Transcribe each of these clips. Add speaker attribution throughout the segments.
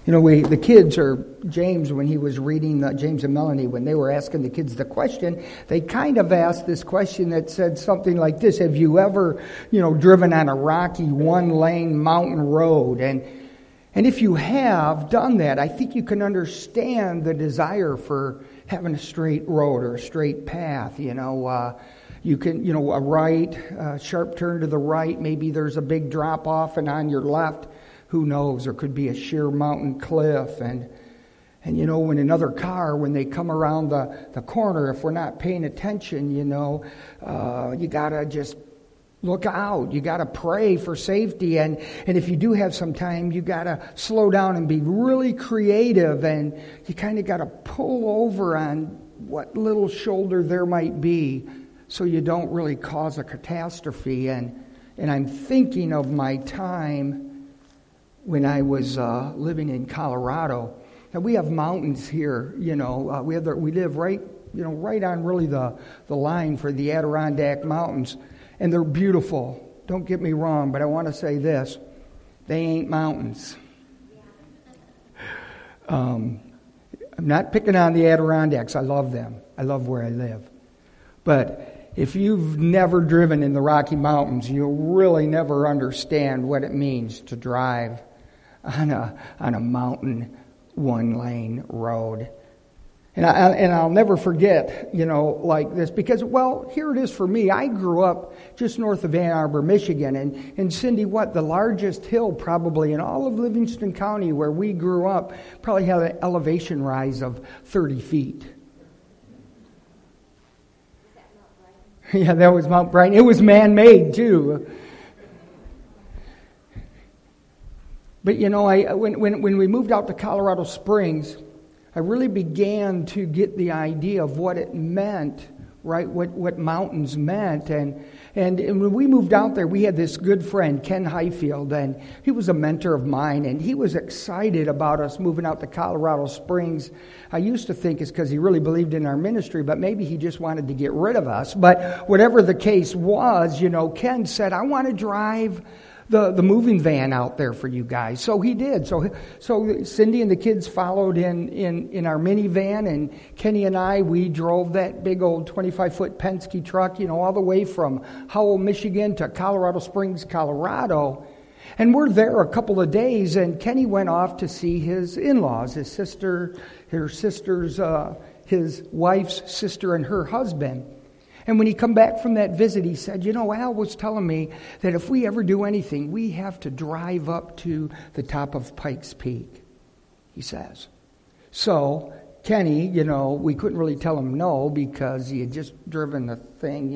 Speaker 1: The kids, or James, when he was reading, James and Melanie, when they were asking the kids the question, they kind of asked this question that said something like this: have you ever, driven on a rocky one-lane mountain road? And if you have done that, I think you can understand the desire for having a straight road or a straight path. You can, a right, sharp turn to the right, maybe there's a big drop off, and on your left, who knows, there could be a sheer mountain cliff. And when another car, when they come around the corner, if we're not paying attention, you gotta just look out. You gotta pray for safety. And if you do have some time, you gotta slow down and be really creative. And you kind of gotta pull over on what little shoulder there might be so you don't really cause a catastrophe. And I'm thinking of my time when I was living in Colorado. Now, we have mountains here, we live right on really the line for the Adirondack Mountains, and they're beautiful. Don't get me wrong, but I want to say this: they ain't mountains. I'm not picking on the Adirondacks. I love them. I love where I live. But if you've never driven in the Rocky Mountains, you'll really never understand what it means to drive on a mountain one-lane road. And I'll never forget, like this, because, here it is for me. I grew up just north of Ann Arbor, Michigan, and Cindy, the largest hill probably in all of Livingston County where we grew up probably had an elevation rise of 30 feet. Yeah, that was Mount Brighton. It was man-made, too. But, when we moved out to Colorado Springs, I really began to get the idea of what it meant, right? What mountains meant. And when we moved out there, we had this good friend, Ken Highfield, and he was a mentor of mine, and he was excited about us moving out to Colorado Springs. I used to think it's because he really believed in our ministry, but maybe he just wanted to get rid of us. But whatever the case was, Ken said, I want to drive the moving van out there for you guys. So he did. So Cindy and the kids followed in our minivan, and Kenny and I, we drove that big old 25-foot Penske truck, all the way from Howell, Michigan to Colorado Springs, Colorado. And we're there a couple of days, and Kenny went off to see his in-laws, his wife's sister and her husband. And when he come back from that visit, he said, Al was telling me that if we ever do anything, we have to drive up to the top of Pikes Peak, he says. So Kenny, we couldn't really tell him no because he had just driven the thing,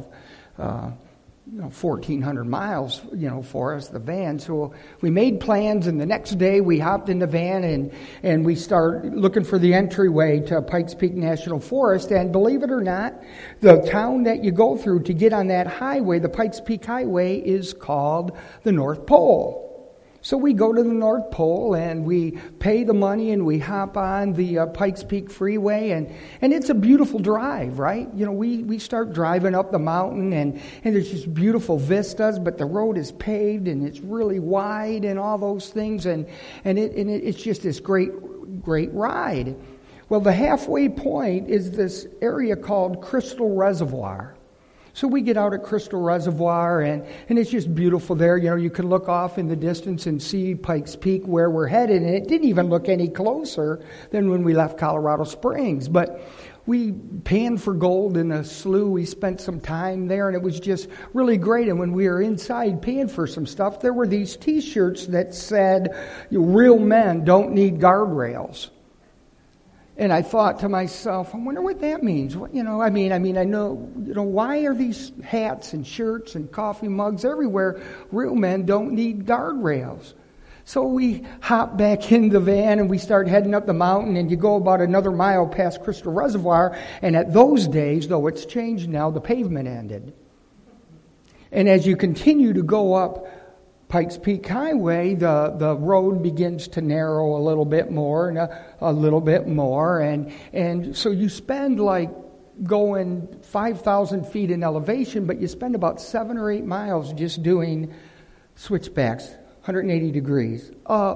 Speaker 1: 1,400 miles, for us, the van. So we made plans, and the next day we hopped in the van and we started looking for the entryway to Pikes Peak National Forest. And believe it or not, the town that you go through to get on that highway, the Pikes Peak Highway, is called the North Pole. So we go to the North Pole and we pay the money and we hop on the Pikes Peak Freeway, and it's a beautiful drive, right? We start driving up the mountain and there's just beautiful vistas, but the road is paved and it's really wide and all those things, and it's just this great ride. Well, the halfway point is this area called Crystal Reservoir. So we get out at Crystal Reservoir, and it's just beautiful there. You can look off in the distance and see Pikes Peak where we're headed, and it didn't even look any closer than when we left Colorado Springs. But we panned for gold in a slough. We spent some time there, and it was just really great. And when we were inside paying for some stuff, there were these T-shirts that said, "Real men don't need guardrails." And I thought to myself, I wonder what that means. I know, why are these hats and shirts and coffee mugs everywhere? Real men don't need guardrails. So we hop back in the van and we start heading up the mountain, and you go about another mile past Crystal Reservoir, and at those days, though it's changed now, the pavement ended. And as you continue to go up Pikes Peak Highway, the road begins to narrow a little bit more and a little bit more, and so you spend like going 5,000 feet in elevation, but you spend about 7 or 8 miles just doing switchbacks, 180 degrees, up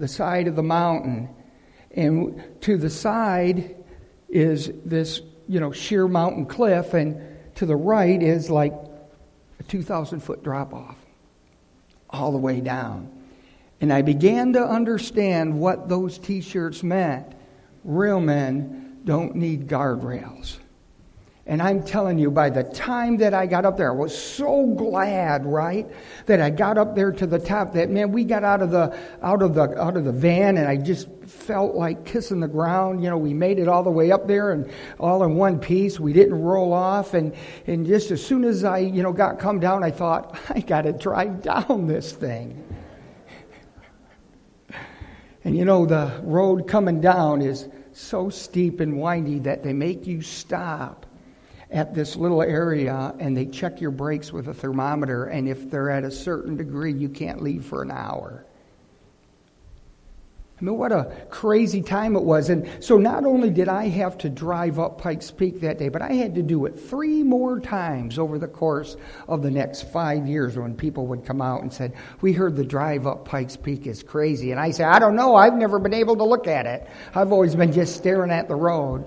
Speaker 1: the side of the mountain. And to the side is this, sheer mountain cliff, and to the right is like a 2,000-foot drop-off all the way down. And I began to understand what those T-shirts meant. Real men don't need guardrails. And I'm telling you, by the time that I got up there, I was so glad, right, that I got up there to the top. That, man, we got out of the van, and I just felt like kissing the ground. We made it all the way up there, and all in one piece. We didn't roll off, and just as soon as I got come down, I thought, I got to drive down this thing. And the road coming down is so steep and windy that they make you stop at this little area, and they check your brakes with a thermometer, and if they're at a certain degree, you can't leave for an hour. I mean, what a crazy time it was. And so not only did I have to drive up Pikes Peak that day, but I had to do it 3 more times over the course of the next 5 years, when people would come out and said, we heard the drive up Pikes Peak is crazy. And I said, I don't know, I've never been able to look at it. I've always been just staring at the road.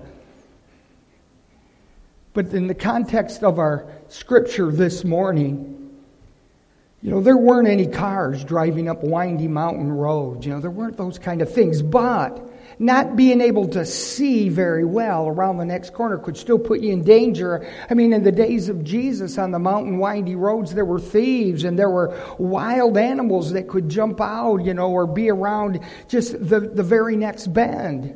Speaker 1: But in the context of our scripture this morning, there weren't any cars driving up windy mountain roads. There weren't those kind of things. But not being able to see very well around the next corner could still put you in danger. I mean, in the days of Jesus on the mountain windy roads, there were thieves and there were wild animals that could jump out, or be around just the very next bend.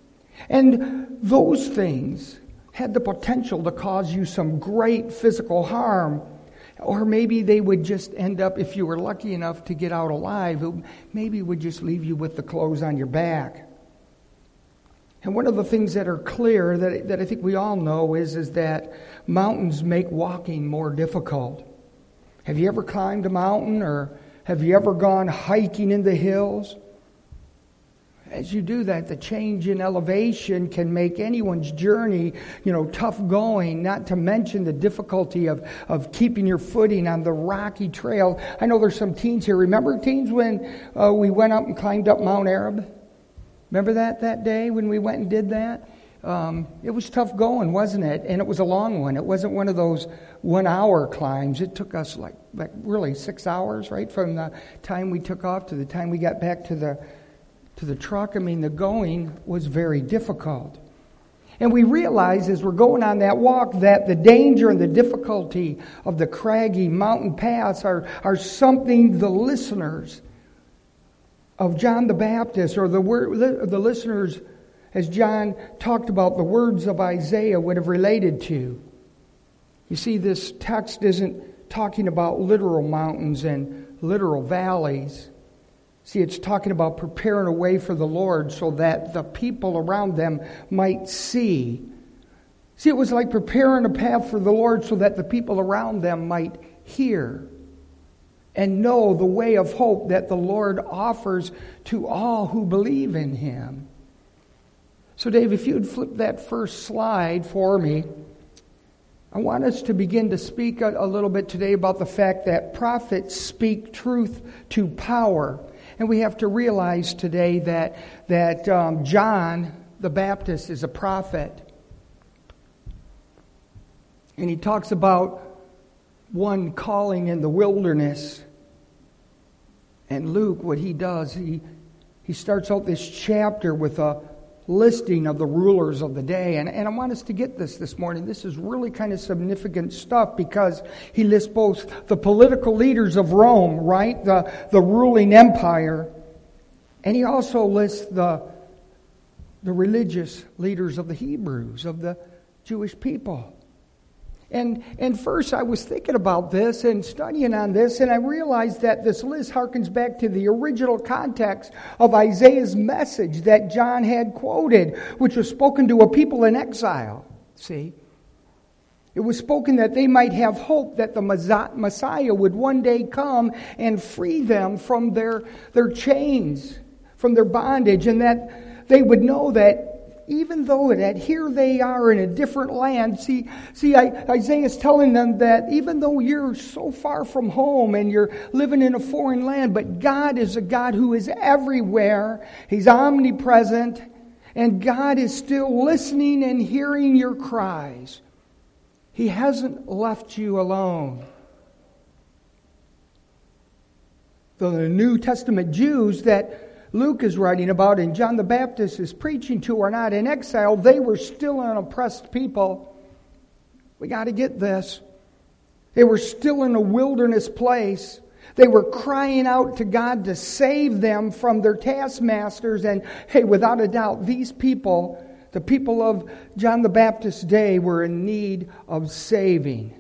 Speaker 1: And those things had the potential to cause you some great physical harm. Or maybe they would just end up, if you were lucky enough to get out alive, maybe would just leave you with the clothes on your back. And one of the things that are clear that I think we all know is that mountains make walking more difficult. Have you ever climbed a mountain, or have you ever gone hiking in the hills? As you do that, the change in elevation can make anyone's journey, tough going, not to mention the difficulty of keeping your footing on the rocky trail. I know there's some teens here. Remember, teens, when we went up and climbed up Mount Arab? Remember that day when we went and did that? It was tough going, wasn't it? And it was a long one. It wasn't one of those 1-hour climbs. It took us like really 6 hours, right? From the time we took off to the time we got back to the truck. I mean, the going was very difficult. And we realize as we're going on that walk that the danger and the difficulty of the craggy mountain paths are something the listeners of John the Baptist, or the listeners, as John talked about, the words of Isaiah would have related to. You see, this text isn't talking about literal mountains and literal valleys. See, it's talking about preparing a way for the Lord so that the people around them might see. See, it was like preparing a path for the Lord so that the people around them might hear and know the way of hope that the Lord offers to all who believe in Him. So, Dave, if you'd flip that first slide for me, I want us to begin to speak a little bit today about the fact that prophets speak truth to power. And we have to realize today that John the Baptist is a prophet. And he talks about one calling in the wilderness. And Luke, what he does, he starts out this chapter with a listing of the rulers of the day. And I want us to get this morning. This is really kind of significant stuff because he lists both the political leaders of Rome, right? The ruling empire. And he also lists the religious leaders of the Hebrews, of the Jewish people. And first I was thinking about this and studying on this, and I realized that this list harkens back to the original context of Isaiah's message that John had quoted, which was spoken to a people in exile. See? It was spoken that they might have hope that the Messiah would one day come and free them from their chains, from their bondage, and that they would know that even though that here they are in a different land, Isaiah is telling them that even though you're so far from home and you're living in a foreign land, but God is a God who is everywhere. He's omnipresent, and God is still listening and hearing your cries. He hasn't left you alone. The New Testament Jews that Luke is writing about and John the Baptist is preaching to are not in exile. They were still an oppressed people. We got to get this. They were still in a wilderness place. They were crying out to God to save them from their taskmasters. And hey, without a doubt, these people, the people of John the Baptist's day, were in need of saving.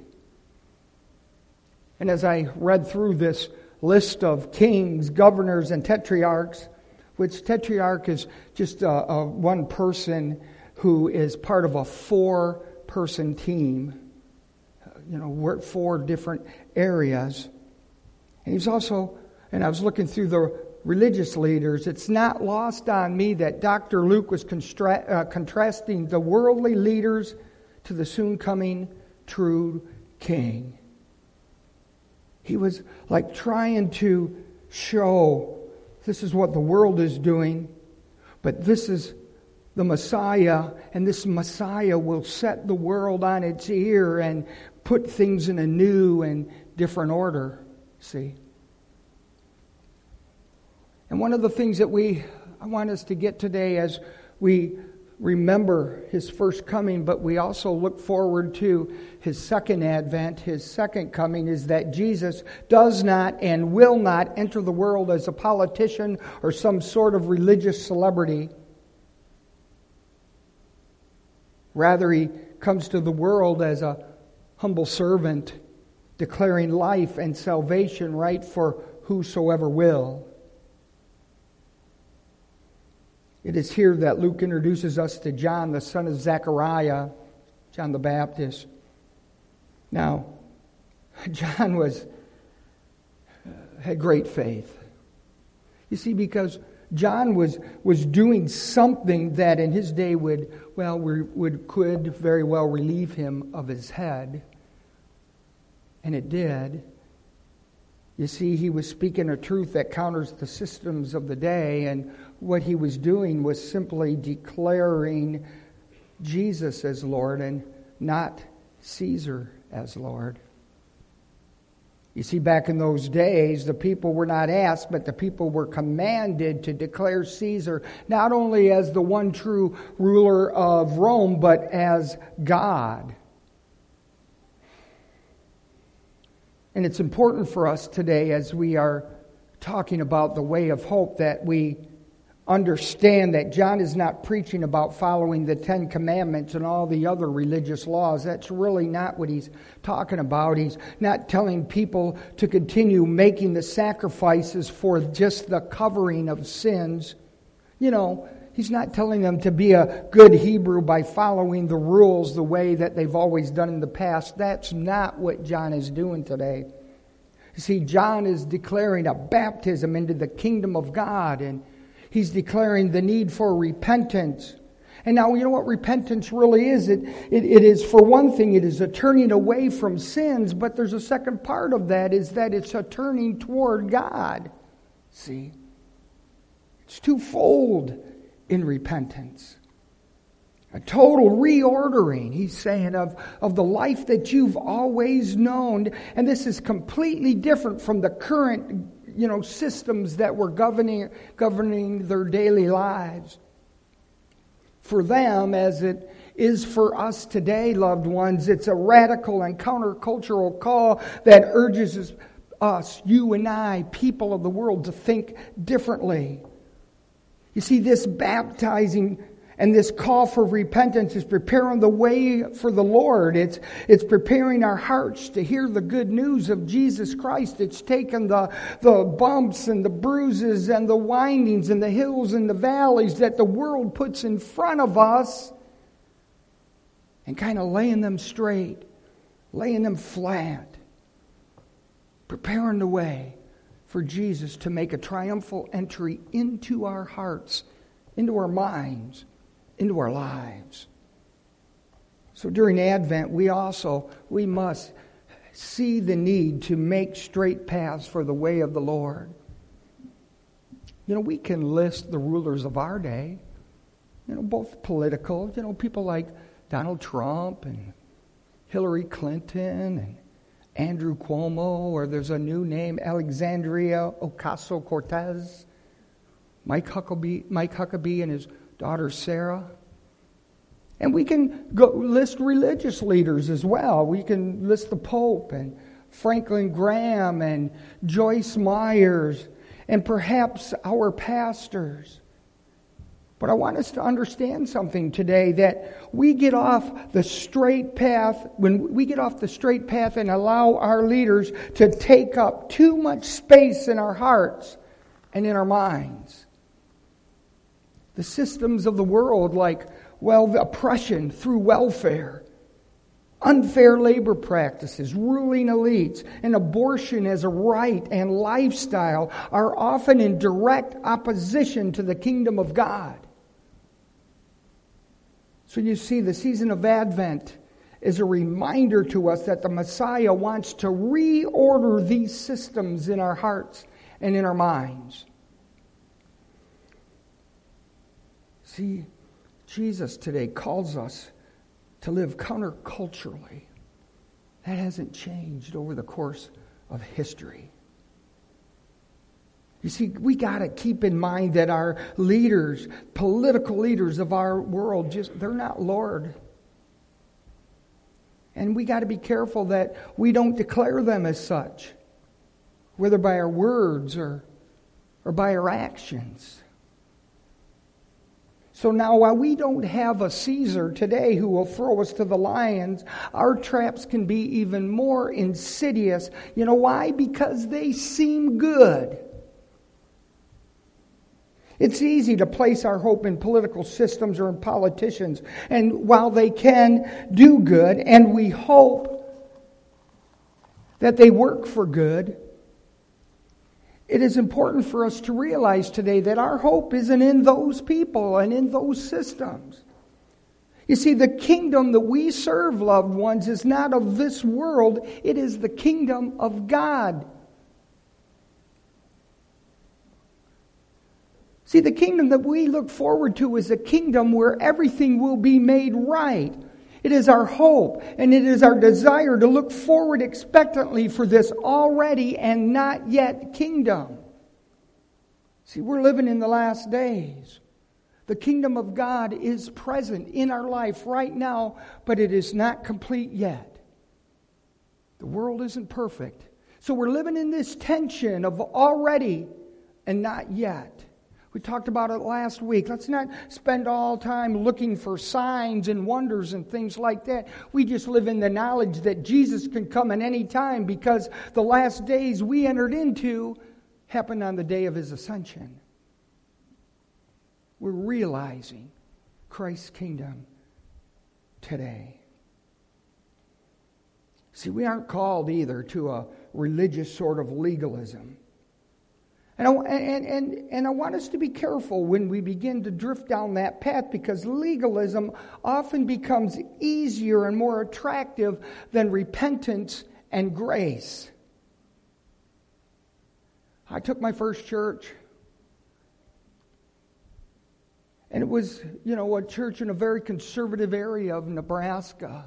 Speaker 1: And as I read through this list of kings, governors, and tetrarchs, which tetrarch is just one person who is part of a 4-person team. Work 4 different areas. And he's also, and I was looking through the religious leaders, it's not lost on me that Dr. Luke was contrasting the worldly leaders to the soon coming true king. He was like trying to show this is what the world is doing, but this is the Messiah, and this Messiah will set the world on its ear and put things in a new and different order. See? And one of the things that I want us to get today as we remember His first coming, but we also look forward to His second advent, His second coming, is that Jesus does not and will not enter the world as a politician or some sort of religious celebrity. Rather, He comes to the world as a humble servant, declaring life and salvation right for whosoever will. It is here that Luke introduces us to John, the son of Zechariah, John the Baptist. Now, John had great faith. You see, because John was doing something that in his day could very well relieve him of his head. And it did. You see, he was speaking a truth that counters the systems of the day, and what he was doing was simply declaring Jesus as Lord and not Caesar as Lord. You see, back in those days, the people were not asked, but the people were commanded to declare Caesar not only as the one true ruler of Rome, but as God. And it's important for us today, as we are talking about the way of hope, that we understand that John is not preaching about following the 10 Commandments and all the other religious laws. That's really not what he's talking about. He's not telling people to continue making the sacrifices for just the covering of sins. He's not telling them to be a good Hebrew by following the rules the way that they've always done in the past. That's not what John is doing today. You see, John is declaring a baptism into the kingdom of God, and he's declaring the need for repentance. And now, you know what repentance really is? It is, for one thing, it is a turning away from sins, but there's a second part of that, is that it's a turning toward God. See? It's twofold in repentance. A total reordering, he's saying, of the life that you've always known. And this is completely different from the current systems that were governing their daily lives. For them, as it is for us today, loved ones, it's a radical and countercultural call that urges us, you and I, people of the world, to think differently. You see, this baptizing and this call for repentance is preparing the way for the Lord. It's preparing our hearts to hear the good news of Jesus Christ. It's taken the bumps and the bruises and the windings and the hills and the valleys that the world puts in front of us and kind of laying them straight, laying them flat, preparing the way for Jesus to make a triumphal entry into our hearts, into our minds, into our lives. So during Advent, we must see the need to make straight paths for the way of the Lord. We can list the rulers of our day, both political, people like Donald Trump and Hillary Clinton and Andrew Cuomo, or there's a new name, Alexandria Ocasio-Cortez, Mike Huckabee and his daughter Sarah. And we can list religious leaders as well. We can list the Pope and Franklin Graham and Joyce Myers and perhaps our pastors. But I want us to understand something today, that we get off the straight path, when we get off the straight path and allow our leaders to take up too much space in our hearts and in our minds. The systems of the world, like, oppression through welfare, unfair labor practices, ruling elites, and abortion as a right and lifestyle are often in direct opposition to the kingdom of God. So you see, the season of Advent is a reminder to us that the Messiah wants to reorder these systems in our hearts and in our minds. See, Jesus today calls us to live counterculturally. That hasn't changed over the course of history. You see, we got to keep in mind that our leaders, political leaders of our world, they're not Lord. And we got to be careful that we don't declare them as such, whether by our words or by our actions. So now, while we don't have a Caesar today who will throw us to the lions, our traps can be even more insidious. You know why? Because they seem good. It's easy to place our hope in political systems or in politicians. And while they can do good, and we hope that they work for good, it is important for us to realize today that our hope isn't in those people and in those systems. You see, the kingdom that we serve, loved ones, is not of this world. It is the kingdom of God. See, the kingdom that we look forward to is a kingdom where everything will be made right. It is our hope, and it is our desire to look forward expectantly for this already and not yet kingdom. See, we're living in the last days. The kingdom of God is present in our life right now, but it is not complete yet. The world isn't perfect. So we're living in this tension of already and not yet. We talked about it last week. Let's not spend all time looking for signs and wonders and things like that. We just live in the knowledge that Jesus can come at any time, because the last days we entered into happened on the day of His ascension. We're realizing Christ's kingdom today. See, we aren't called either to a religious sort of legalism. And I want us to be careful when we begin to drift down that path, because legalism often becomes easier and more attractive than repentance and grace. I took my first church, and it was, a church in a very conservative area of Nebraska.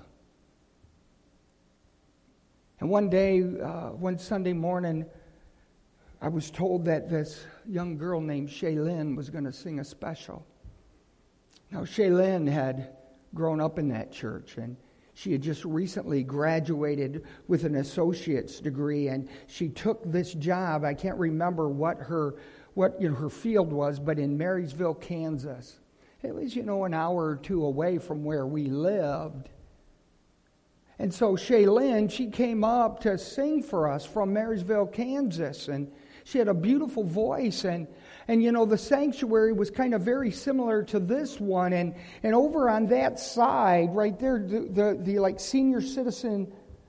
Speaker 1: And one day, one Sunday morning, I was told that this young girl named Shaylin was going to sing a special. Now, Shaylin had grown up in that church, and she had just recently graduated with an associate's degree, and she took this job. I can't remember what her field was, but in Marysville, Kansas. It was, an hour or two away from where we lived. And so Shaylin, she came up to sing for us from Marysville, Kansas, and she had a beautiful voice, and the sanctuary was kind of very similar to this one, and over on that side, right there, the like senior citizen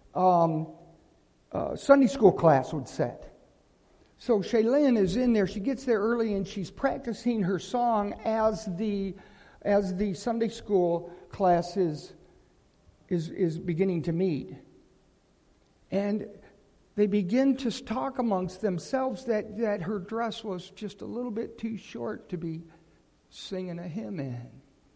Speaker 1: Sunday school class would sit. So Shaylin is in there. She gets there early, and she's practicing her song as the as the Sunday school class is beginning to meet. And they begin to talk amongst themselves that her dress was just a little bit too short to be singing a hymn in.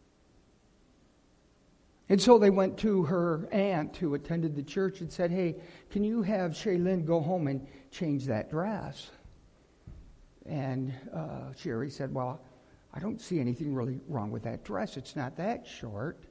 Speaker 1: And so they went to her aunt who attended the church and said, "Hey, can you have Shaylin go home and change that dress?" And Sherry said, "Well, I don't see anything really wrong with that dress. It's not that short."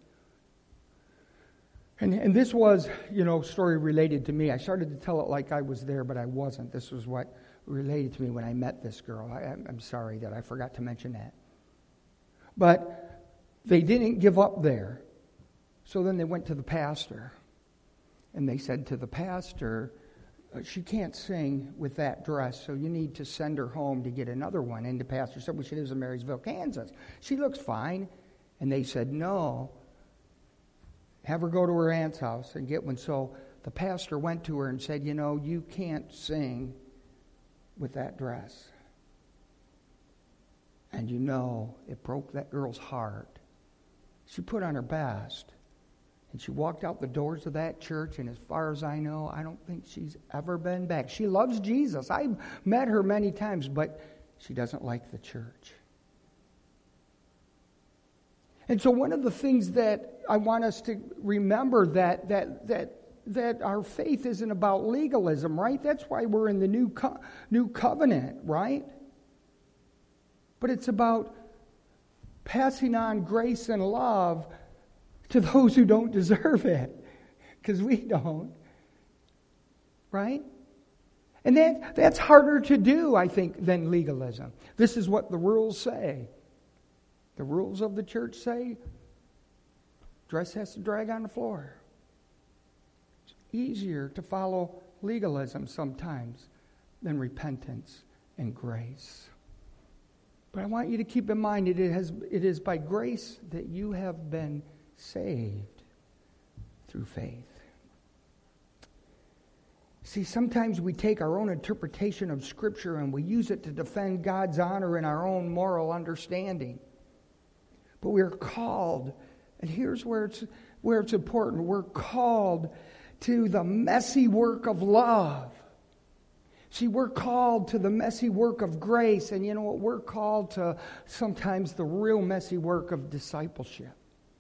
Speaker 1: And this was, story related to me. I started to tell it like I was there, but I wasn't. This was what related to me when I met this girl. I'm sorry that I forgot to mention that. But they didn't give up there. So then they went to the pastor. And they said to the pastor, "She can't sing with that dress, so you need to send her home to get another one." And the pastor said, "Well, she lives in Marysville, Kansas. She looks fine." And they said, "No. Have her go to her aunt's house and get one." So the pastor went to her and said, "You can't sing with that dress." And it broke that girl's heart. She put on her best. And she walked out the doors of that church, and as far as I know, I don't think she's ever been back. She loves Jesus. I've met her many times, but she doesn't like the church. And so one of the things that I want us to remember that our faith isn't about legalism, right? That's why we're in the new covenant, right? But it's about passing on grace and love to those who don't deserve it, because we don't, right? And that's harder to do, I think, than legalism. This is what the rules say. The rules of the church say dress has to drag on the floor. It's easier to follow legalism sometimes than repentance and grace. But I want you to keep in mind it is by grace that you have been saved through faith. See, sometimes we take our own interpretation of Scripture and we use it to defend God's honor in our own moral understanding. But we're called, and here's where it's important, we're called to the messy work of love. See, we're called to the messy work of grace, and you know what? We're called to sometimes the real messy work of discipleship.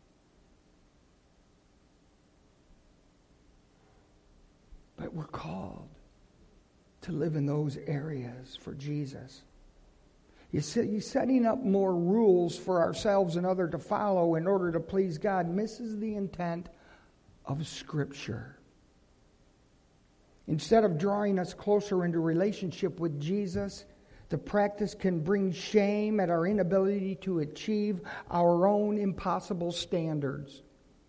Speaker 1: But we're called to live in those areas for Jesus. You're setting up more rules for ourselves and others to follow in order to please God misses the intent of Scripture. Instead of drawing us closer into relationship with Jesus, the practice can bring shame at our inability to achieve our own impossible standards.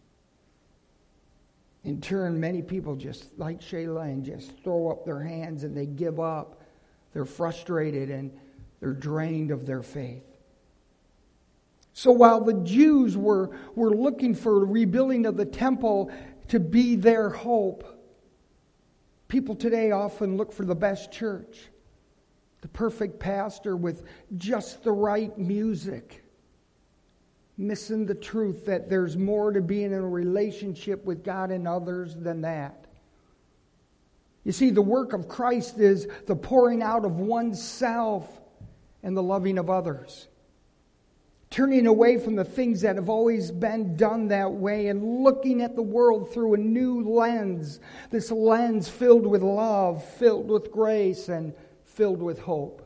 Speaker 1: In turn, many people, just like Shaylin, just throw up their hands and they give up. They're frustrated and they're drained of their faith. So while the Jews were looking for the rebuilding of the temple to be their hope, people today often look for the best church, the perfect pastor with just the right music, missing the truth that there's more to being in a relationship with God and others than that. You see, the work of Christ is the pouring out of oneself and the loving of others. Turning away from the things that have always been done that way and looking at the world through a new lens. This lens filled with love, filled with grace, and filled with hope.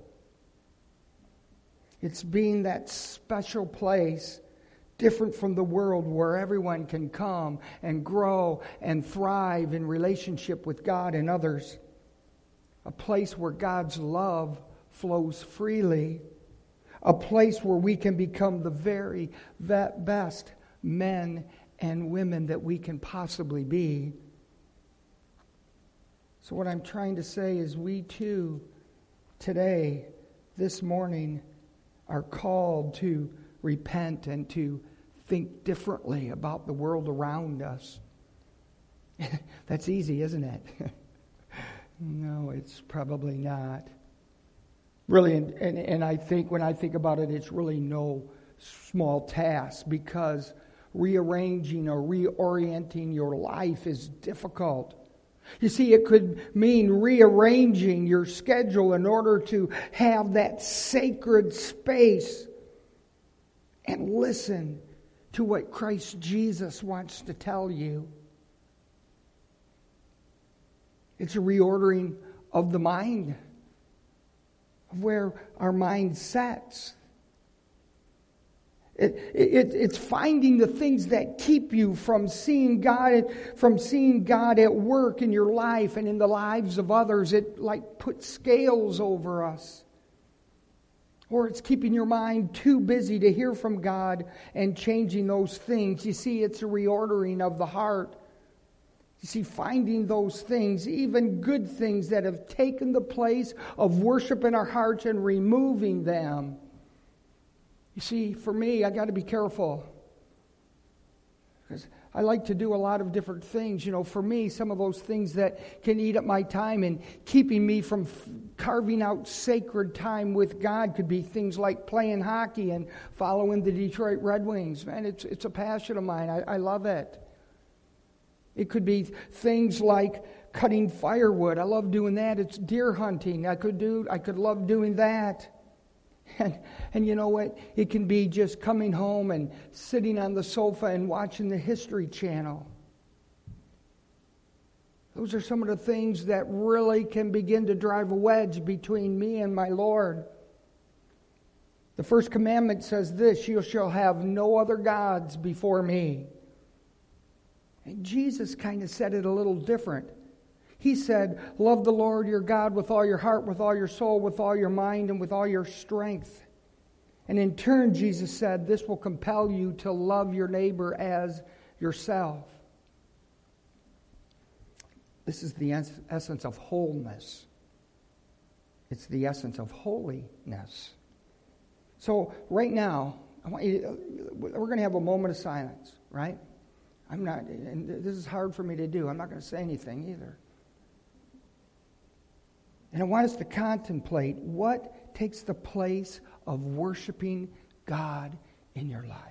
Speaker 1: It's being that special place, different from the world, where everyone can come and grow and thrive in relationship with God and others. A place where God's love flows freely. A place where we can become the very best men and women that we can possibly be. So what I'm trying to say is we too, today, this morning, are called to repent and to think differently about the world around us. That's easy, isn't it? No, it's probably not. Really, and I think when I think about it, it's really no small task, because rearranging or reorienting your life is difficult. You see, it could mean rearranging your schedule in order to have that sacred space and listen to what Christ Jesus wants to tell you. It's a reordering of the mind, of where our mind sets. It's finding the things that keep you from seeing God at work in your life and in the lives of others. It like puts scales over us. Or it's keeping your mind too busy to hear from God and changing those things. You see, it's a reordering of the heart. You see, finding those things, even good things that have taken the place of worship in our hearts, and removing them. You see, for me, I got to be careful, because I like to do a lot of different things. You know, for me, some of those things that can eat up my time and keeping me from carving out sacred time with God could be things like playing hockey and following the Detroit Red Wings. Man, it's a passion of mine. I love it. It could be things like cutting firewood. I love doing that. It's deer hunting. I could love doing that. And you know what? It can be just coming home and sitting on the sofa and watching the History Channel. Those are some of the things that really can begin to drive a wedge between me and my Lord. The first commandment says this: you shall have no other gods before me. And Jesus kind of said it a little different. He said, love the Lord your God with all your heart, with all your soul, with all your mind, and with all your strength. And in turn, Jesus said, this will compel you to love your neighbor as yourself. This is the essence of wholeness. It's the essence of holiness. So right now, we're going to have a moment of silence, right? And this is hard for me to do. I'm not going to say anything either. And I want us to contemplate what takes the place of worshiping God in your life.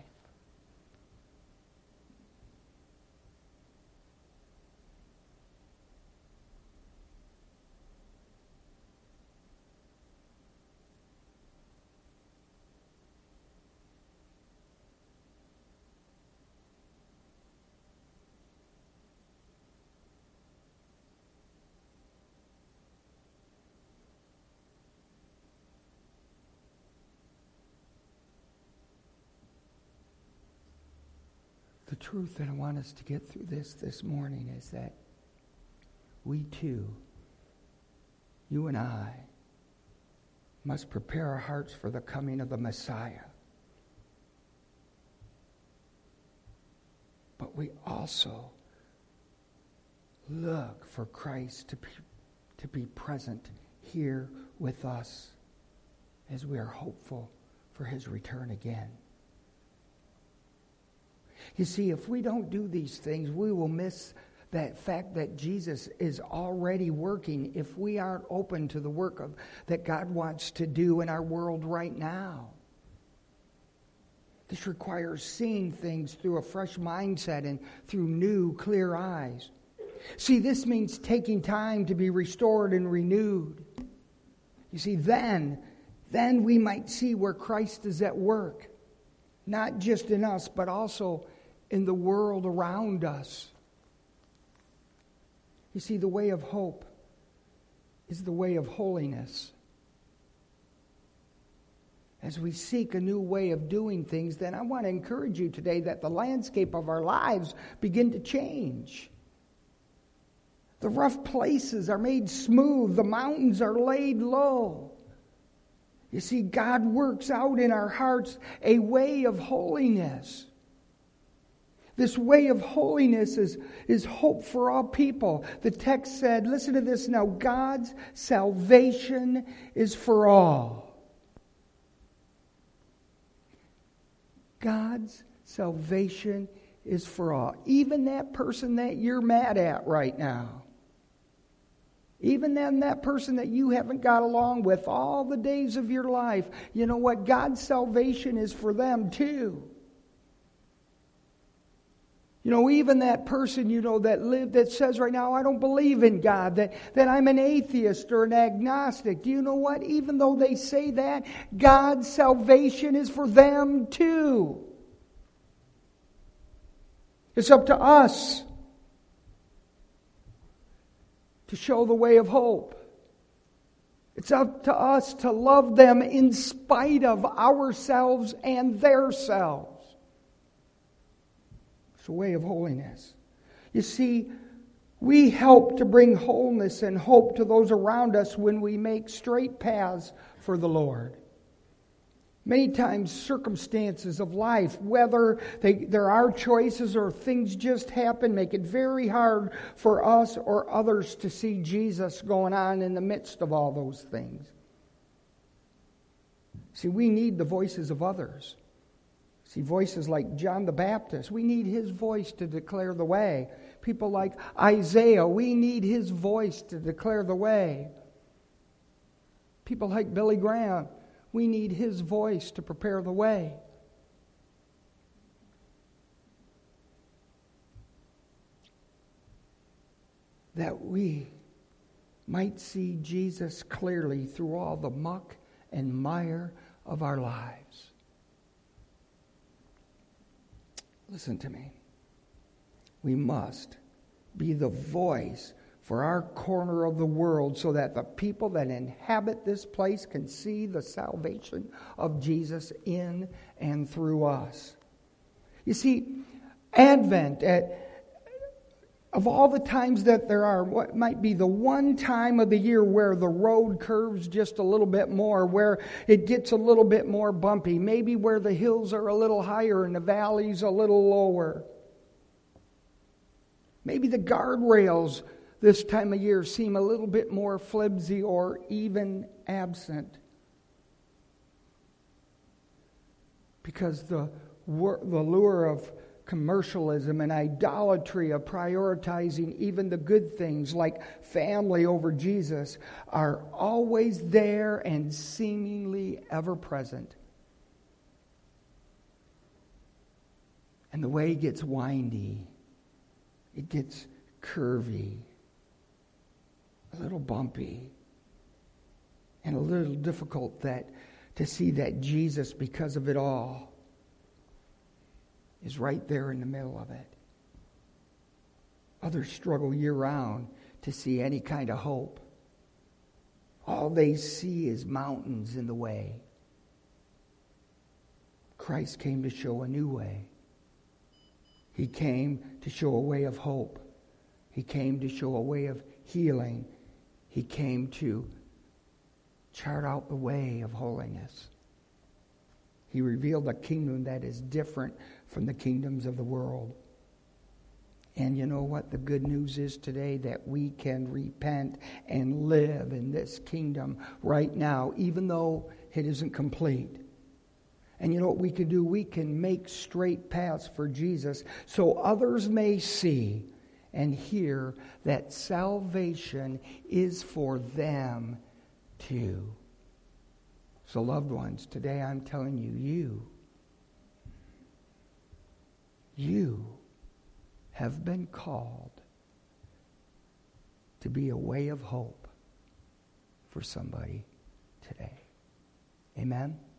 Speaker 1: The truth that I want us to get through this morning is that we too, you and I, must prepare our hearts for the coming of the Messiah. But we also look for Christ to be present here with us as we are hopeful for his return again. You see, if we don't do these things, we will miss that fact that Jesus is already working if we aren't open to the work that God wants to do in our world right now. This requires seeing things through a fresh mindset and through new, clear eyes. See, this means taking time to be restored and renewed. You see, then we might see where Christ is at work, not just in us, but also in the world around us. You see, the way of hope is the way of holiness. As we seek a new way of doing things, then I want to encourage you today that the landscape of our lives begin to change. The rough places are made smooth. The mountains are laid low. You see, God works out in our hearts a way of holiness. This way of holiness is hope for all people. The text said, listen to this now, God's salvation is for all. God's salvation is for all. Even that person that you're mad at right now. Even then, that person that you haven't got along with all the days of your life, you know what? God's salvation is for them too. You know, even that person, you know, that says right now, I don't believe in God, that I'm an atheist or an agnostic. Do you know what? Even though they say that, God's salvation is for them too. It's up to us to show the way of hope. It's up to us to love them in spite of ourselves and their selves. It's a way of holiness. You see, we help to bring wholeness and hope to those around us when we make straight paths for the Lord. Many times circumstances of life, whether there are choices or things just happen, make it very hard for us or others to see Jesus going on in the midst of all those things. See, we need the voices of others. See, voices like John the Baptist, we need his voice to declare the way. People like Isaiah, we need his voice to declare the way. People like Billy Graham, we need his voice to prepare the way. That we might see Jesus clearly through all the muck and mire of our lives. Listen to me. We must be the voice for our corner of the world so that the people that inhabit this place can see the salvation of Jesus in and through us. You see, Advent, of all the times that there are, what might be the one time of the year where the road curves just a little bit more, where it gets a little bit more bumpy, maybe where the hills are a little higher and the valleys a little lower. Maybe the guardrails this time of year seem a little bit more flimsy or even absent. Because the lure of commercialism and idolatry of prioritizing even the good things like family over Jesus are always there and seemingly ever present. And the way gets windy. It gets curvy. A little bumpy. And a little difficult to see that Jesus, because of it all, is right there in the middle of it. Others struggle year-round to see any kind of hope. All they see is mountains in the way. Christ came to show a new way. He came to show a way of hope. He came to show a way of healing. He came to chart out the way of holiness. He revealed a kingdom that is different from the kingdoms of the world. And you know what the good news is today? That we can repent and live in this kingdom right now, even though it isn't complete. And you know what we can do? We can make straight paths for Jesus so others may see and hear that salvation is for them too. So loved ones, today I'm telling you, you have been called to be a way of hope for somebody today. Amen?